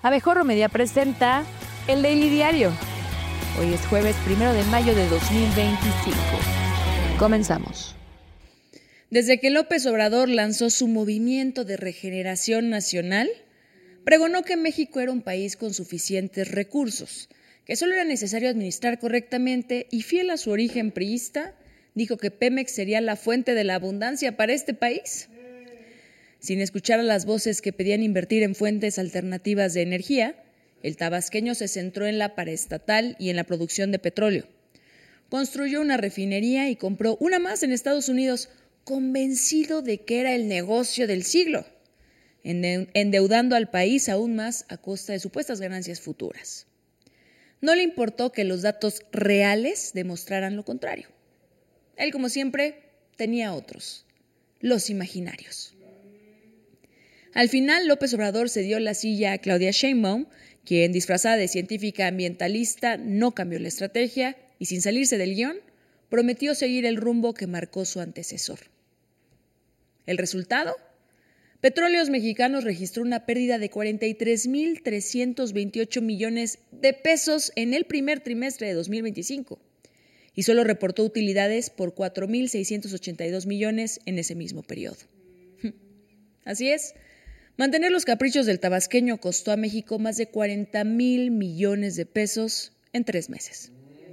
Abejorro Media presenta el Daily Diario. Hoy es jueves 1 de mayo de 2025. Comenzamos. Desde que López Obrador lanzó su movimiento de regeneración nacional, pregonó que México era un país con suficientes recursos, que solo era necesario administrar correctamente y, fiel a su origen priista, dijo que Pemex sería la fuente de la abundancia para este país. Sin escuchar a las voces que pedían invertir en fuentes alternativas de energía, el tabasqueño se centró en la paraestatal y en la producción de petróleo. Construyó una refinería y compró una más en Estados Unidos, convencido de que era el negocio del siglo, endeudando al país aún más a costa de supuestas ganancias futuras. No le importó que los datos reales demostraran lo contrario. Él, como siempre, tenía otros, los imaginarios. Al final, López Obrador cedió la silla a Claudia Sheinbaum, quien, disfrazada de científica ambientalista, no cambió la estrategia y, sin salirse del guión, prometió seguir el rumbo que marcó su antecesor. ¿El resultado? Petróleos Mexicanos registró una pérdida de 43,328 millones de pesos en el primer trimestre de 2025 y solo reportó utilidades por 4,682 millones en ese mismo periodo. Así es. Mantener los caprichos del tabasqueño costó a México más de 40,000 millones de pesos en 3 meses.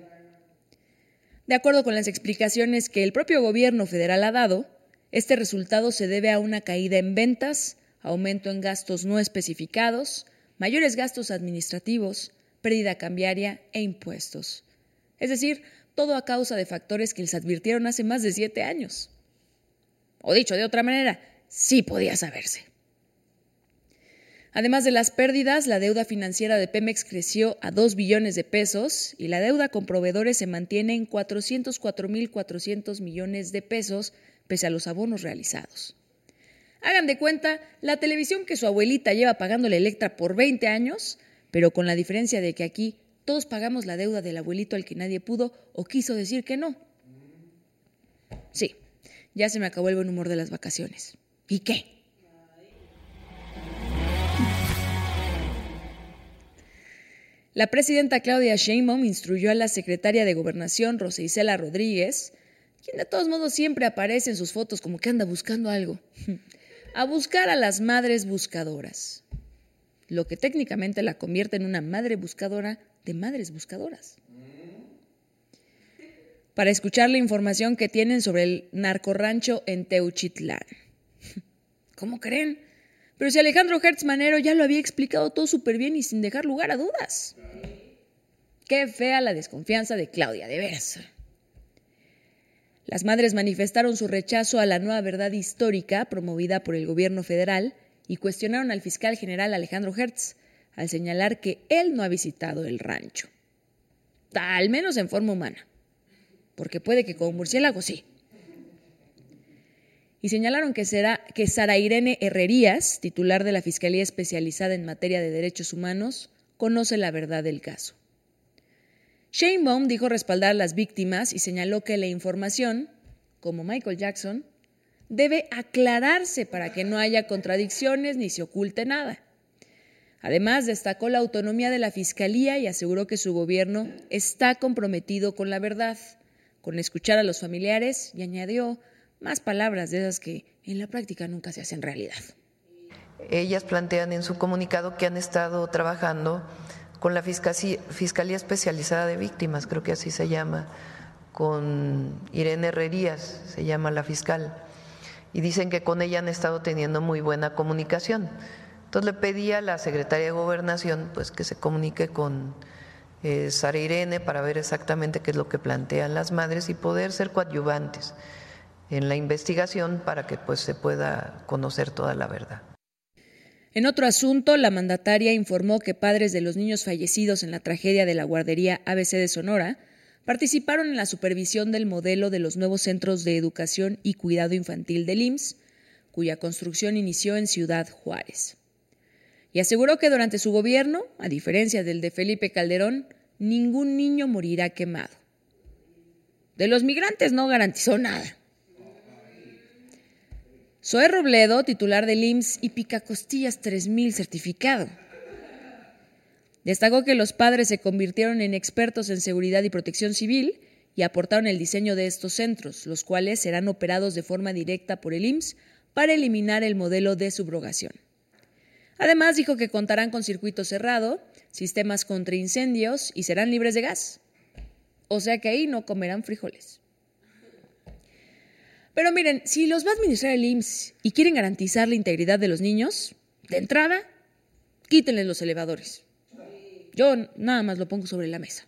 De acuerdo con las explicaciones que el propio gobierno federal ha dado, este resultado se debe a una caída en ventas, aumento en gastos no especificados, mayores gastos administrativos, pérdida cambiaria e impuestos. Es decir, todo a causa de factores que les advirtieron hace más de 7 años. O dicho de otra manera, sí podía saberse. Además de las pérdidas, la deuda financiera de Pemex creció a 2 billones de pesos y la deuda con proveedores se mantiene en 404,400 millones de pesos pese a los abonos realizados. Hagan de cuenta la televisión que su abuelita lleva pagándole Electra por 20 años, pero con la diferencia de que aquí todos pagamos la deuda del abuelito al que nadie pudo o quiso decir que no. Sí, ya se me acabó el buen humor de las vacaciones. ¿Y qué? La presidenta Claudia Sheinbaum instruyó a la secretaria de Gobernación, Rosa Isela Rodríguez, quien de todos modos siempre aparece en sus fotos como que anda buscando algo, a buscar a las madres buscadoras, lo que técnicamente la convierte en una madre buscadora de madres buscadoras. Para escuchar la información que tienen sobre el narcorrancho en Teuchitlán. ¿Cómo creen? Pero si Alejandro Hertz Manero ya lo había explicado todo súper bien y sin dejar lugar a dudas. Qué fea la desconfianza de Claudia, de veras. Las madres manifestaron su rechazo a la nueva verdad histórica promovida por el gobierno federal y cuestionaron al fiscal general Alejandro Hertz al señalar que él no ha visitado el rancho. Al menos en forma humana, porque puede que como murciélago sí. Y señalaron que Sara Irene Herrerías, titular de la Fiscalía Especializada en Materia de Derechos Humanos, conoce la verdad del caso. Sheinbaum dijo respaldar a las víctimas y señaló que la información, como Michael Jackson, debe aclararse para que no haya contradicciones ni se oculte nada. Además, destacó la autonomía de la Fiscalía y aseguró que su gobierno está comprometido con la verdad, con escuchar a los familiares, y añadió más palabras de esas que en la práctica nunca se hacen realidad. Ellas plantean en su comunicado que han estado trabajando con la Fiscalía Especializada de Víctimas, creo que así se llama, con Irene Herrerías, se llama la fiscal, y dicen que con ella han estado teniendo muy buena comunicación. Entonces le pedí a la Secretaría de Gobernación pues, que se comunique con Sara Irene para ver exactamente qué es lo que plantean las madres y poder ser coadyuvantes en la investigación para que pues, se pueda conocer toda la verdad. En otro asunto, la mandataria informó que padres de los niños fallecidos en la tragedia de la guardería ABC de Sonora participaron en la supervisión del modelo de los nuevos centros de educación y cuidado infantil del IMSS, cuya construcción inició en Ciudad Juárez. Y aseguró que durante su gobierno, a diferencia del de Felipe Calderón, ningún niño morirá quemado. De los migrantes no garantizó nada. Zoé Robledo, titular del IMSS y Picacostillas 3000 certificado. Destacó que los padres se convirtieron en expertos en seguridad y protección civil y aportaron el diseño de estos centros, los cuales serán operados de forma directa por el IMSS para eliminar el modelo de subrogación. Además, dijo que contarán con circuito cerrado, sistemas contra incendios y serán libres de gas. O sea que ahí no comerán frijoles. Pero miren, si los va a administrar el IMSS y quieren garantizar la integridad de los niños, de entrada, quítenles los elevadores. Yo nada más lo pongo sobre la mesa.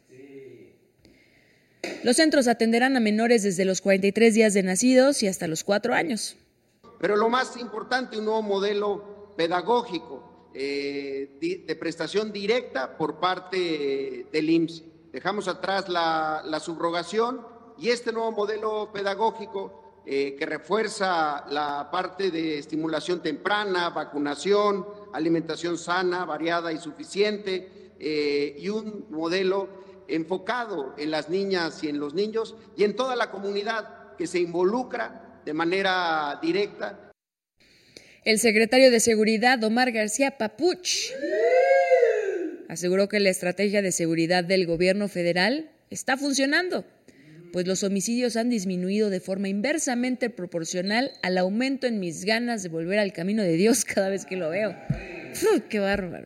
Los centros atenderán a menores desde los 43 días de nacidos y hasta los 4 años. Pero lo más importante, un nuevo modelo pedagógico de prestación directa por parte del IMSS. Dejamos atrás la subrogación y este nuevo modelo pedagógico que refuerza la parte de estimulación temprana, vacunación, alimentación sana, variada y suficiente, y un modelo enfocado en las niñas y en los niños y en toda la comunidad que se involucra de manera directa. El secretario de Seguridad, Omar García Papuch, aseguró que la estrategia de seguridad del gobierno federal está funcionando, pues los homicidios han disminuido de forma inversamente proporcional al aumento en mis ganas de volver al camino de Dios cada vez que lo veo. ¡Qué bárbaro!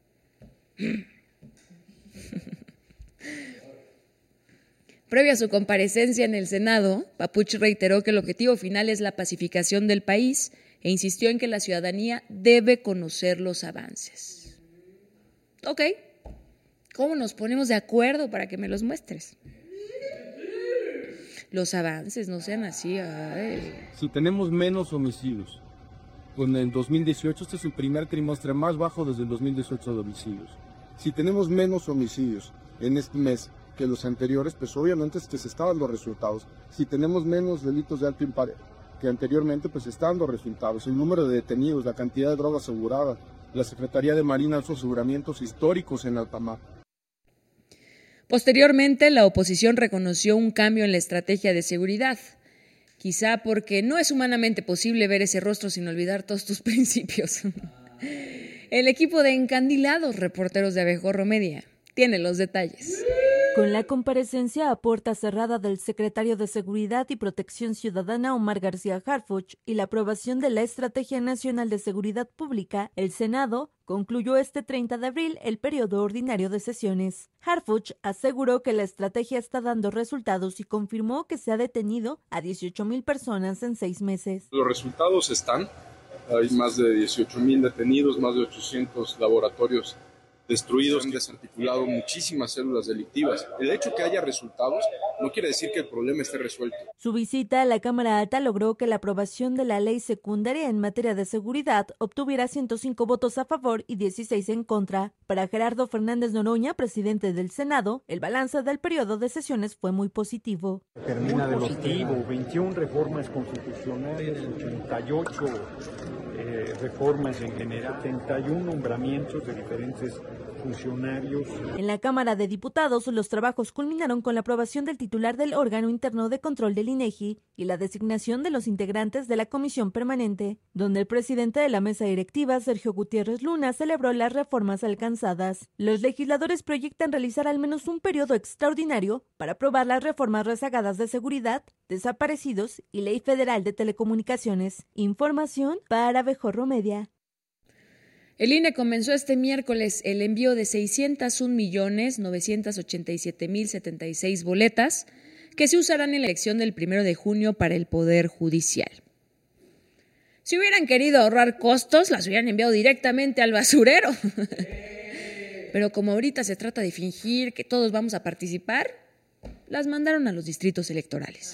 Previo a su comparecencia en el Senado, Papuch reiteró que el objetivo final es la pacificación del país e insistió en que la ciudadanía debe conocer los avances. Ok, ¿cómo nos ponemos de acuerdo para que me los muestres? Los avances, no sean así. Ay. Si tenemos menos homicidios, pues en el 2018 este es el primer trimestre más bajo desde el 2018 de homicidios. Si tenemos menos homicidios en este mes que los anteriores, pues obviamente es que se están dando resultados. Si tenemos menos delitos de alto impacto que anteriormente, pues se están dando resultados. El número de detenidos, la cantidad de droga asegurada, la Secretaría de Marina hizo aseguramientos históricos en alta mar. Posteriormente, la oposición reconoció un cambio en la estrategia de seguridad, quizá porque no es humanamente posible ver ese rostro sin olvidar todos tus principios. El equipo de encandilados reporteros de Abejorro Media tiene los detalles. Con la comparecencia a puerta cerrada del secretario de Seguridad y Protección Ciudadana Omar García Harfuch y la aprobación de la Estrategia Nacional de Seguridad Pública, el Senado concluyó este 30 de abril el periodo ordinario de sesiones. Harfuch aseguró que la estrategia está dando resultados y confirmó que se ha detenido a 18,000 personas en 6 meses. Los resultados están, hay más de 18,000 detenidos, más de 800 laboratorios destruidos, han desarticulado muchísimas células delictivas. El hecho que haya resultados no quiere decir que el problema esté resuelto. Su visita a la Cámara Alta logró que la aprobación de la ley secundaria en materia de seguridad obtuviera 105 votos a favor y 16 en contra. Para Gerardo Fernández Noroña, presidente del Senado, el balance del periodo de sesiones fue muy positivo. Termina de positivo, 21 reformas constitucionales, 88 reformas en general, 71 nombramientos de diferentes funcionarios. En la Cámara de Diputados, los trabajos culminaron con la aprobación del titular del órgano interno de control del INEGI y la designación de los integrantes de la comisión permanente, donde el presidente de la mesa directiva, Sergio Gutiérrez Luna, celebró las reformas alcanzadas. Los legisladores proyectan realizar al menos un periodo extraordinario para aprobar las reformas rezagadas de seguridad, desaparecidos y Ley Federal de Telecomunicaciones. Información para Abejorro Media. El INE comenzó este miércoles el envío de 601,987,076 boletas que se usarán en la elección del 1 de junio para el Poder Judicial. Si hubieran querido ahorrar costos, las hubieran enviado directamente al basurero. Pero como ahorita se trata de fingir que todos vamos a participar, las mandaron a los distritos electorales.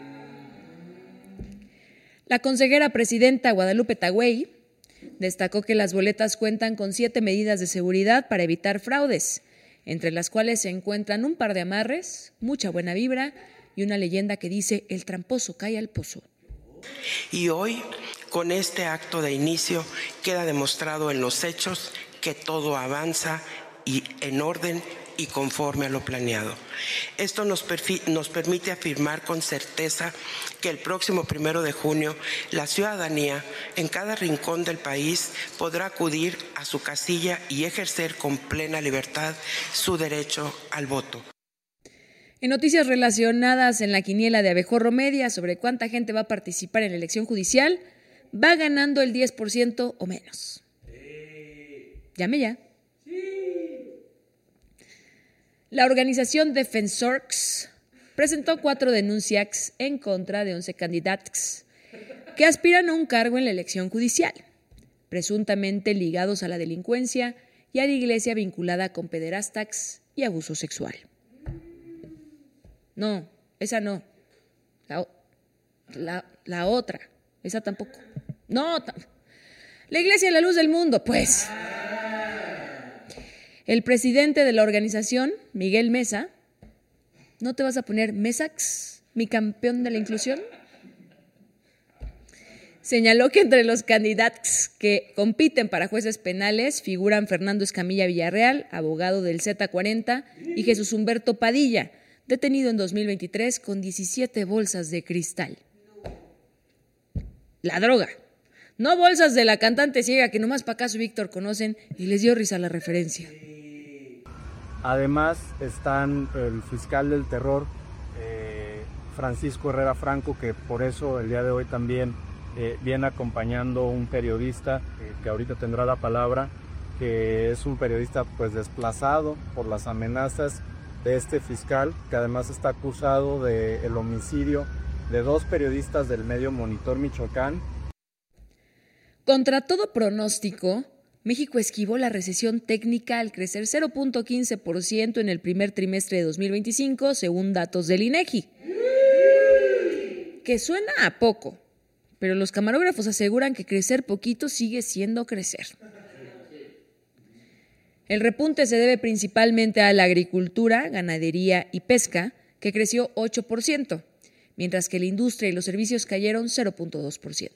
La consejera presidenta Guadalupe Tagüey destacó que las boletas cuentan con 7 medidas de seguridad para evitar fraudes, entre las cuales se encuentran un par de amarres, mucha buena vibra y una leyenda que dice «El tramposo cae al pozo». Y hoy, con este acto de inicio, queda demostrado en los hechos que todo avanza y en orden y conforme a lo planeado. Esto nos permite afirmar con certeza que el próximo 1 de junio la ciudadanía en cada rincón del país podrá acudir a su casilla y ejercer con plena libertad su derecho al voto. En noticias relacionadas en la quiniela de Abejorro Media sobre cuánta gente va a participar en la elección judicial, va ganando el 10% o menos. Llame ya. La organización Defensorx presentó 4 denuncias en contra de 11 candidatos que aspiran a un cargo en la elección judicial, presuntamente ligados a la delincuencia y a la iglesia vinculada con pederastas y abuso sexual. No, esa no. La otra, esa tampoco. No, la iglesia es la luz del mundo, pues. El presidente de la organización, Miguel Mesa, ¿no te vas a poner Mesax, mi campeón de la inclusión? Señaló que entre los candidatos que compiten para jueces penales figuran Fernando Escamilla Villarreal, abogado del Z40, y Jesús Humberto Padilla, detenido en 2023 con 17 bolsas de cristal. La droga. No bolsas de la cantante ciega que nomás Pacaso y Víctor conocen y les dio risa la referencia. Además están el fiscal del terror, Francisco Herrera Franco, que por eso el día de hoy también viene acompañando un periodista que ahorita tendrá la palabra, que es un periodista pues desplazado por las amenazas de este fiscal, que además está acusado del homicidio de 2 periodistas del medio Monitor Michoacán. Contra todo pronóstico, México esquivó la recesión técnica al crecer 0.15% en el primer trimestre de 2025, según datos del INEGI. Que suena a poco, pero los camarógrafos aseguran que crecer poquito sigue siendo crecer. El repunte se debe principalmente a la agricultura, ganadería y pesca, que creció 8%, mientras que la industria y los servicios cayeron 0.2%.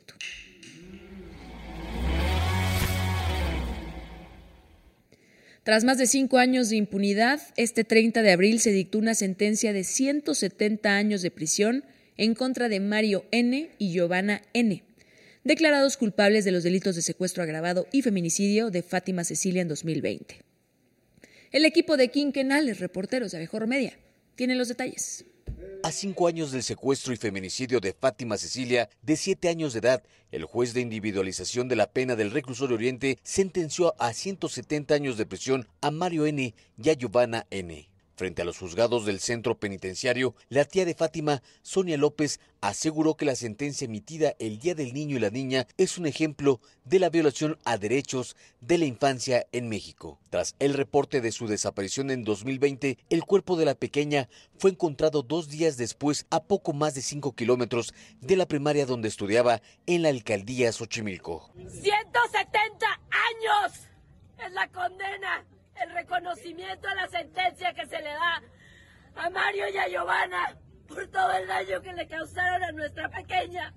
Tras más de 5 años de impunidad, este 30 de abril se dictó una sentencia de 170 años de prisión en contra de Mario N. y Giovanna N., declarados culpables de los delitos de secuestro agravado y feminicidio de Fátima Cecilia en 2020. El equipo de quinquenales reporteros de Abejorro Media tiene los detalles. A 5 años del secuestro y feminicidio de Fátima Cecilia, de 7 años de edad, el juez de individualización de la pena del Reclusorio Oriente sentenció a 170 años de prisión a Mario N. y a Giovanna N. Frente a los juzgados del centro penitenciario, la tía de Fátima, Sonia López, aseguró que la sentencia emitida el Día del Niño y la Niña es un ejemplo de la violación a derechos de la infancia en México. Tras el reporte de su desaparición en 2020, el cuerpo de la pequeña fue encontrado 2 días después a poco más de 5 kilómetros de la primaria donde estudiaba en la alcaldía Xochimilco. 170 años es la condena. El reconocimiento a la sentencia que se le da a Mario y a Giovanna por todo el daño que le causaron a nuestra pequeña.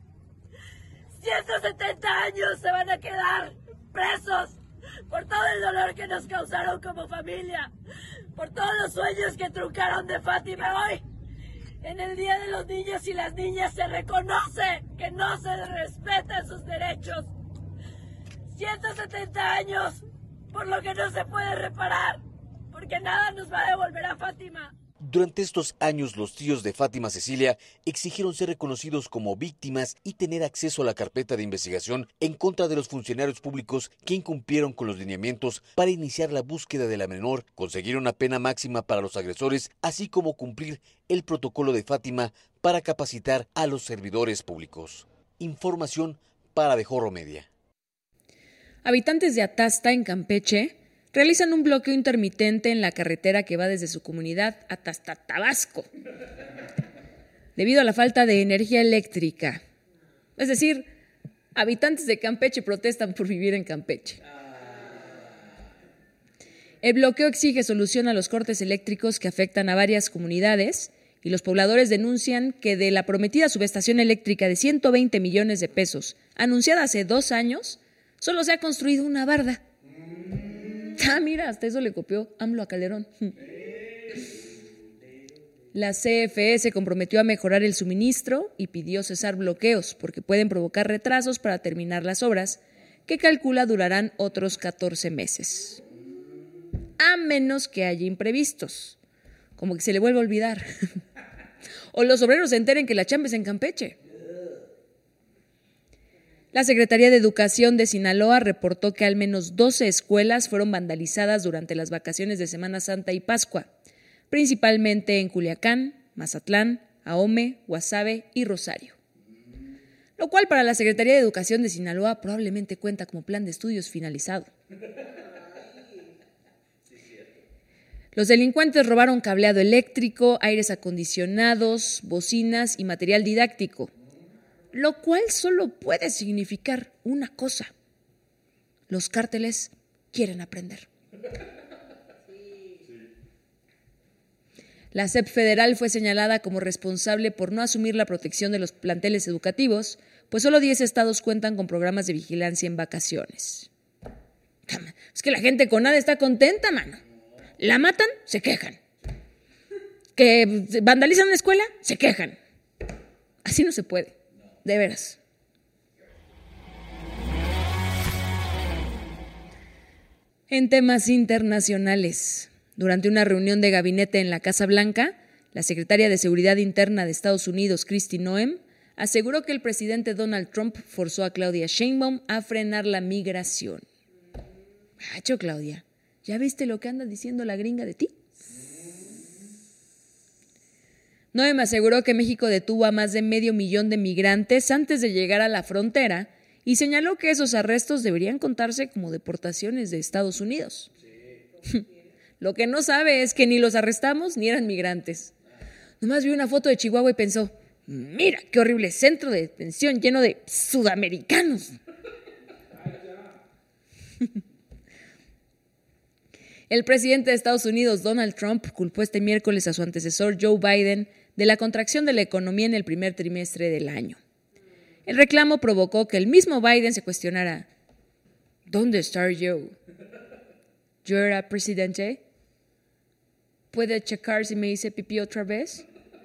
170 años se van a quedar presos por todo el dolor que nos causaron como familia, por todos los sueños que truncaron de Fátima. Hoy, en el Día de los Niños y las Niñas, se reconoce que no se respetan sus derechos. 170 años por lo que no se puede reparar, porque nada nos va a devolver a Fátima. Durante estos años, los tíos de Fátima Cecilia exigieron ser reconocidos como víctimas y tener acceso a la carpeta de investigación en contra de los funcionarios públicos que incumplieron con los lineamientos para iniciar la búsqueda de la menor, conseguir una pena máxima para los agresores, así como cumplir el protocolo de Fátima para capacitar a los servidores públicos. Información para Abejorro Media. Habitantes de Atasta, en Campeche, realizan un bloqueo intermitente en la carretera que va desde su comunidad hasta Tabasco, debido a la falta de energía eléctrica. Es decir, habitantes de Campeche protestan por vivir en Campeche. El bloqueo exige solución a los cortes eléctricos que afectan a varias comunidades y los pobladores denuncian que de la prometida subestación eléctrica de 120 millones de pesos, anunciada hace 2 años, solo se ha construido una barda. Mira, hasta eso le copió AMLO a Calderón. La CFE se comprometió a mejorar el suministro y pidió cesar bloqueos porque pueden provocar retrasos para terminar las obras, que calcula durarán otros 14 meses. A menos que haya imprevistos, como que se le vuelva a olvidar. O los obreros se enteren que la chamba es en Campeche. La Secretaría de Educación de Sinaloa reportó que al menos 12 escuelas fueron vandalizadas durante las vacaciones de Semana Santa y Pascua, principalmente en Culiacán, Mazatlán, Ahome, Guasave y Rosario. Lo cual para la Secretaría de Educación de Sinaloa probablemente cuenta como plan de estudios finalizado. Los delincuentes robaron cableado eléctrico, aires acondicionados, bocinas y material didáctico, lo cual solo puede significar una cosa: los cárteles quieren aprender. La SEP federal fue señalada como responsable por no asumir la protección de los planteles educativos, pues solo 10 estados cuentan con programas de vigilancia en vacaciones. Es que la gente con nada está contenta, mano. La matan, se quejan. Que vandalizan una escuela, se quejan. Así no se puede, de veras. En temas internacionales, durante una reunión de gabinete en la Casa Blanca, la secretaria de Seguridad Interna de Estados Unidos, Kristi Noem, aseguró que el presidente Donald Trump forzó a Claudia Sheinbaum a frenar la migración. Hacho, Claudia, ¿ya viste lo que anda diciendo la gringa de ti? Noem aseguró que México detuvo a más de 500,000 de migrantes antes de llegar a la frontera y señaló que esos arrestos deberían contarse como deportaciones de Estados Unidos. Sí. Lo que no sabe es que ni los arrestamos ni eran migrantes. Nomás vio una foto de Chihuahua y pensó: mira qué horrible centro de detención lleno de sudamericanos. El presidente de Estados Unidos, Donald Trump, culpó este miércoles a su antecesor Joe Biden de la contracción de la economía en el primer trimestre del año. El reclamo provocó que el mismo Biden se cuestionara: ¿dónde está Joe? ¿Yo era presidente? ¿Puede checar si me hice pipí otra vez?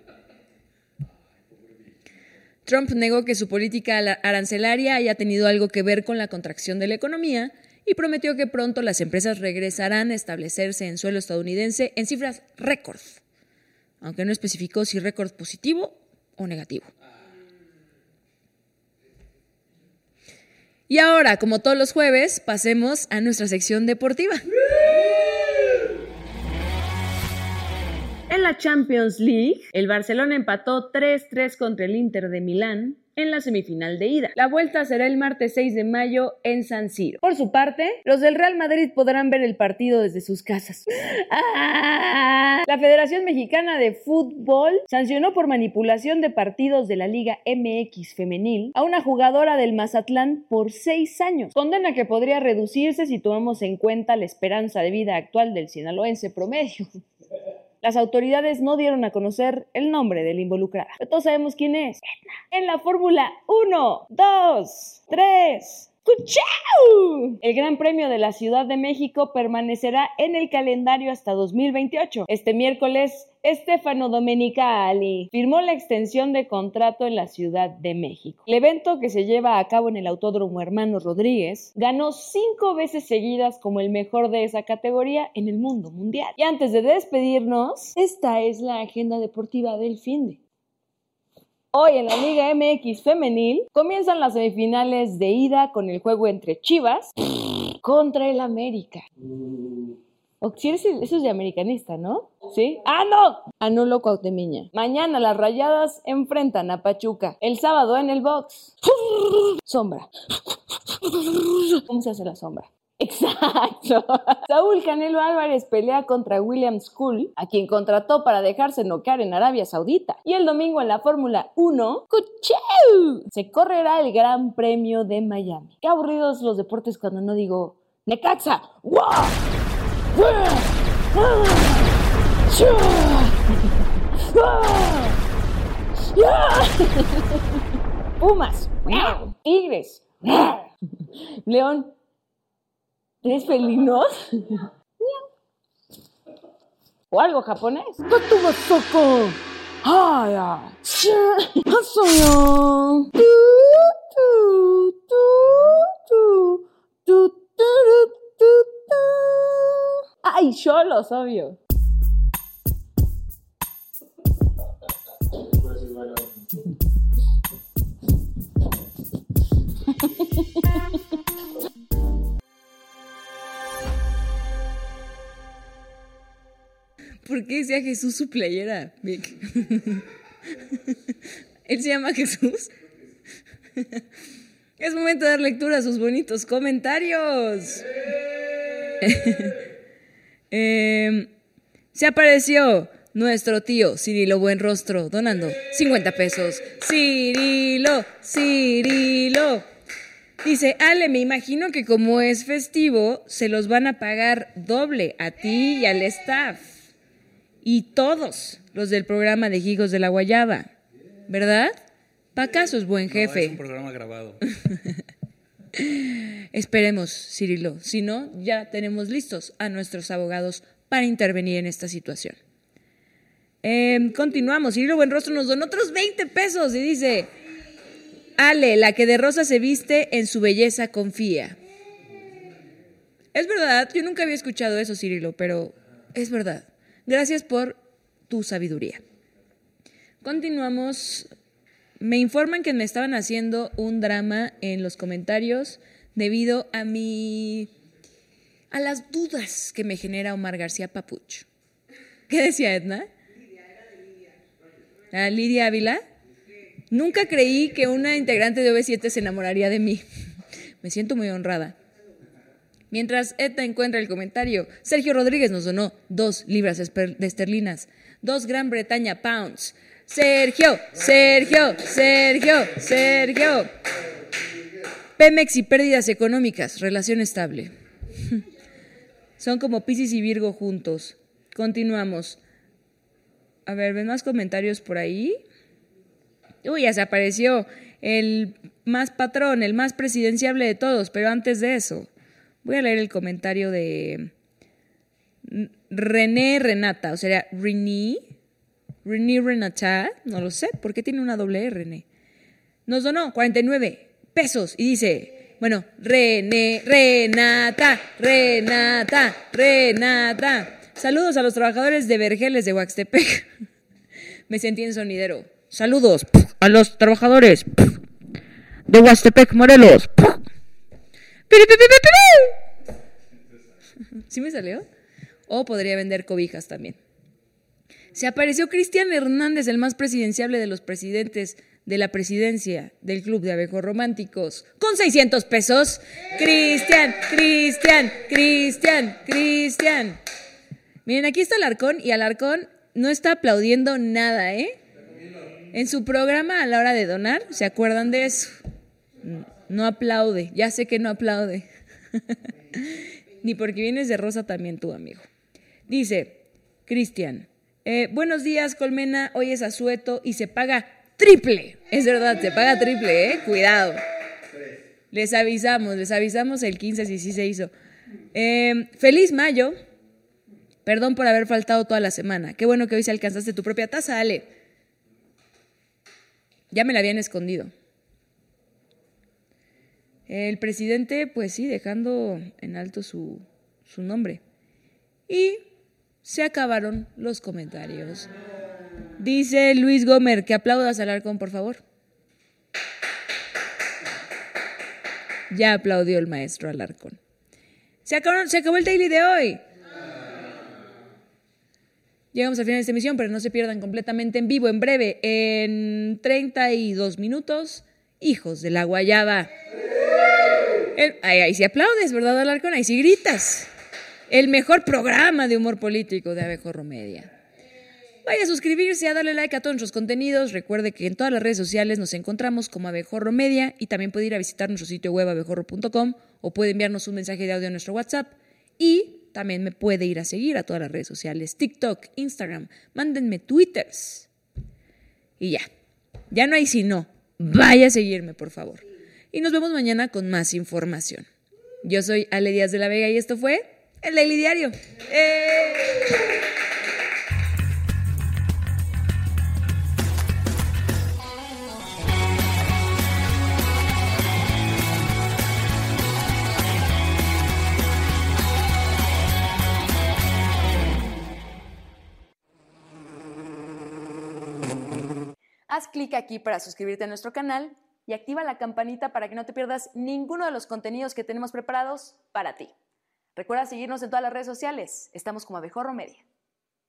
Trump negó que su política arancelaria haya tenido algo que ver con la contracción de la economía y prometió que pronto las empresas regresarán a establecerse en suelo estadounidense en cifras récord, aunque no especificó si récord positivo o negativo. Y ahora, como todos los jueves, pasemos a nuestra sección deportiva. En la Champions League, el Barcelona empató 3-3 contra el Inter de Milán en la semifinal de ida. La vuelta será el martes 6 de mayo en San Siro. Por su parte, los del Real Madrid podrán ver el partido desde sus casas. La Federación Mexicana de Fútbol sancionó por manipulación de partidos de la Liga MX femenil a una jugadora del Mazatlán por 6 años. Condena que podría reducirse si tomamos en cuenta la esperanza de vida actual del sinaloense promedio. Las autoridades no dieron a conocer el nombre del involucrado, pero todos sabemos quién es. En la Fórmula 1, 2, 3... ¡Cuchau! El Gran Premio de la Ciudad de México permanecerá en el calendario hasta 2028. Este miércoles, Stefano Domenicali firmó la extensión de contrato en la Ciudad de México. El evento, que se lleva a cabo en el Autódromo Hermanos Rodríguez, ganó 5 veces seguidas como el mejor de esa categoría en el mundo mundial. Y antes de despedirnos, esta es la agenda deportiva del finde. Hoy en la Liga MX femenil comienzan las semifinales de ida con el juego entre Chivas contra el América. Eso es de americanista, ¿no? ¿Sí? ¡Ah, no! Anulo Cuauhtemiña. Mañana las Rayadas enfrentan a Pachuca. El sábado en el box. Sombra. ¿Cómo se hace la sombra? Exacto. Saúl Canelo Álvarez pelea contra William Skull, a quien contrató para dejarse noquear en Arabia Saudita. Y el domingo en la Fórmula 1, ¡cucheu!, se correrá el Gran Premio de Miami. Qué aburridos los deportes cuando no digo Necaxa. ¡Wow! Pumas. Tigres. León. ¿Tres felinos? o algo japonés. ¡Ay, cholos, obvio! ¿Por qué decía Jesús su playera, Vic? ¿Él se llama Jesús? Es momento de dar lectura a sus bonitos comentarios. Se apareció nuestro tío Cirilo Buenrostro donando 50 pesos. Cirilo. Dice, Ale, me imagino que como es festivo, se los van a pagar doble a ti y al staff. Y todos los del programa de Higos de la Guayaba, ¿verdad? Pa' acaso es buen jefe. No, es un programa grabado. Esperemos, Cirilo. Si no, ya tenemos listos a nuestros abogados para intervenir en esta situación. Continuamos. Cirilo Buenrostro nos donó otros 20 pesos y dice, Ale, la que de rosa se viste, en su belleza confía. Es verdad, yo nunca había escuchado eso, Cirilo, pero es verdad. Gracias por tu sabiduría. Continuamos. Me informan que me estaban haciendo un drama en los comentarios debido a las dudas que me genera Omar García Papuch. ¿Qué decía Edna? ¿A Lidia Ávila? Nunca creí que una integrante de OV7 se enamoraría de mí. Me siento muy honrada. Mientras Edna encuentra el comentario, Sergio Rodríguez nos donó 2 libras de esterlinas, 2 Gran Bretaña pounds. Sergio. Pemex y pérdidas económicas, relación estable. Son como Piscis y Virgo juntos. Continuamos. A ver, ¿ven más comentarios por ahí? Uy, ya se apareció el más patrón, el más presidenciable de todos, pero antes de eso, voy a leer el comentario de René Renata, o sea, René Renata, no lo sé, ¿por qué tiene una doble René? Nos donó 49 pesos y dice, bueno, Renata. Saludos a los trabajadores de Vergeles de Huaxtepec. Me sentí en sonidero. Saludos a los trabajadores de Huaxtepec, Morelos. ¿Sí me salió? O podría vender cobijas también. Se apareció Cristian Hernández, el más presidenciable de los presidentes de la presidencia del Club de Abejorrománticos, con 600 pesos. Cristian. Miren, aquí está Alarcón y Alarcón no está aplaudiendo nada, ¿eh? En su programa a la hora de donar, ¿se acuerdan de eso? No aplaude, ya sé que no aplaude. Ni porque vienes de rosa también tú, amigo. Dice, Cristian, buenos días, Colmena, hoy es asueto y se paga triple. Es verdad, se paga triple, cuidado. Les avisamos el 15 si sí se hizo. Feliz mayo. Perdón por haber faltado toda la semana. Qué bueno que hoy se alcanzaste tu propia taza, Ale. Ya me la habían escondido. El presidente, pues sí, dejando en alto su nombre. Y se acabaron los comentarios. Dice Luis Gómez que aplaudas a Alarcón, por favor. Ya aplaudió el maestro Alarcón. Se acabó el daily de hoy. Llegamos al final de esta emisión, pero no se pierdan completamente en vivo, en breve, en 32 minutos, Hijos de la Guayaba. Ahí sí aplaudes, ¿verdad, Alarcón? Ahí sí gritas. El mejor programa de humor político de Abejorro Media. Vaya a suscribirse, a darle like a todos nuestros contenidos. Recuerde que en todas las redes sociales nos encontramos como Abejorro Media y también puede ir a visitar nuestro sitio web abejorro.com o puede enviarnos un mensaje de audio a nuestro WhatsApp y también me puede ir a seguir a todas las redes sociales, TikTok, Instagram, mándenme twitters. Y ya no hay si no. Vaya a seguirme, por favor. Y nos vemos mañana con más información. Yo soy Ale Díaz de la Vega y esto fue El Daily Diario. Haz clic aquí para suscribirte a nuestro canal y activa la campanita para que no te pierdas ninguno de los contenidos que tenemos preparados para ti. Recuerda seguirnos en todas las redes sociales. Estamos como Abejorro Media.